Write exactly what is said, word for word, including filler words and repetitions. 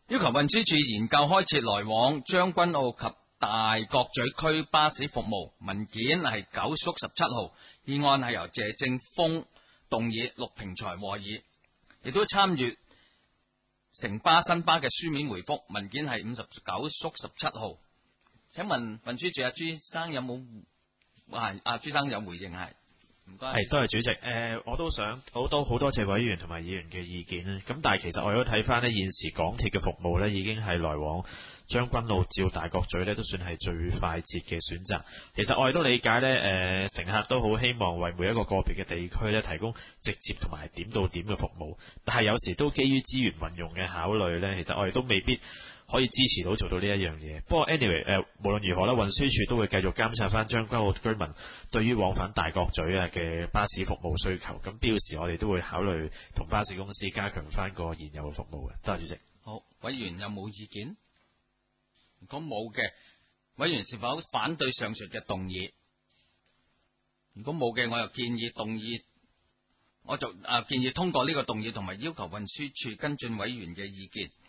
要求運輸署研究開設來往將軍澳及大角咀區巴士服務。文件係九叔十七號，議案係由謝正峰動議，陸平才和議，亦都參與城巴新巴嘅書面回覆。文件係五十九叔十七號。請問運輸署阿朱生有冇？係阿朱生有回應係？唔該。 係，多謝主席。誒、呃，我都想好多好多謝委員同埋議員嘅意見咧。咁但係其實我都睇翻呢現時港鐵嘅服務呢，已經係來往將軍澳至大角咀呢，都算係最快捷嘅選擇。其實我哋都理解呢，誒、呃，乘客都好希望為每一個個別嘅地區呢提供直接同埋點到點嘅服務。但係有時都基於資源運用嘅考慮呢，其實我哋都未必可以支持到做到呢一樣嘢。不過 anyway，誒、呃，無論如何啦，運輸署都會繼續監察翻將軍澳居民對於往返大角咀啊嘅巴士服務需求。咁標時我哋都會考慮同巴士公司加強翻個現有嘅服務嘅。多謝主席。 好，委員有冇意見？如果冇嘅，委員是否反對上述嘅動議？如果冇嘅，我又建議動議，我就啊建議通過呢個動議，同埋要求運輸署跟進委員嘅意見。